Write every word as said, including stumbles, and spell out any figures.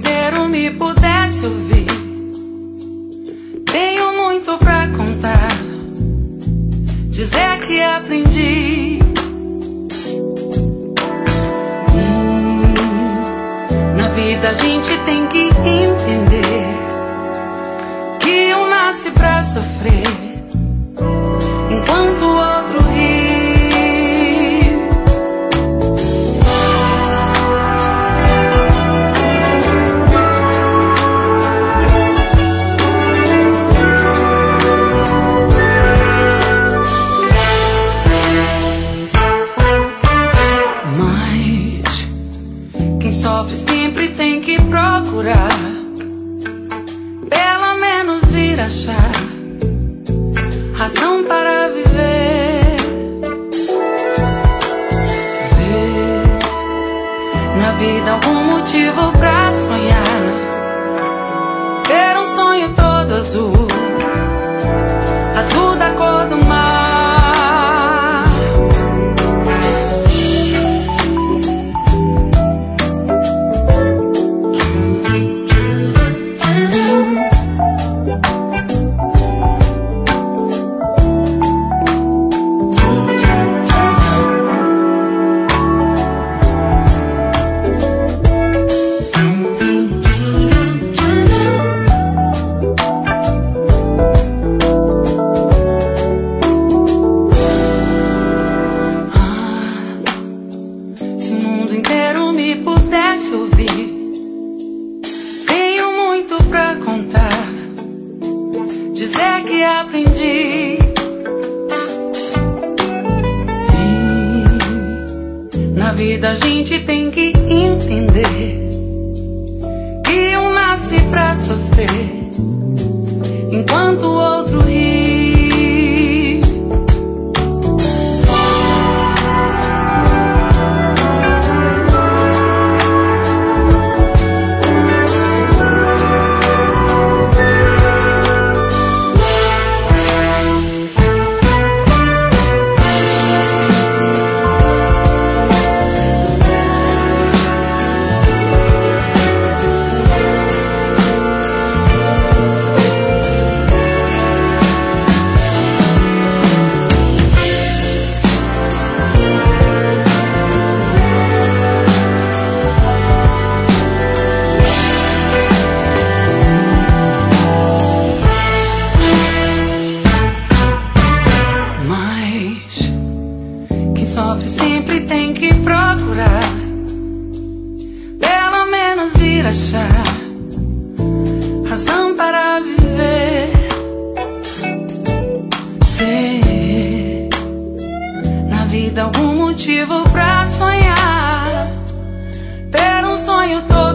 inteiro me pudesse ouvir, tenho muito pra contar, dizer que aprendi. Hum, na vida a gente tem que entender que um nasce pra sofrer, enquanto o outro ri. Mas quem sofre sempre tem que procurar, pelo menos vir achar razão para viver. Ver na vida algum motivo pra sonhar, ter um sonho todo azul, azul da cor do mar. A gente tem que entender que um nasce pra sofrer, enquanto o outro ri. Sofre sempre tem que procurar, pelo menos vir achar razão para viver. Ter na vida algum motivo pra sonhar, ter um sonho todo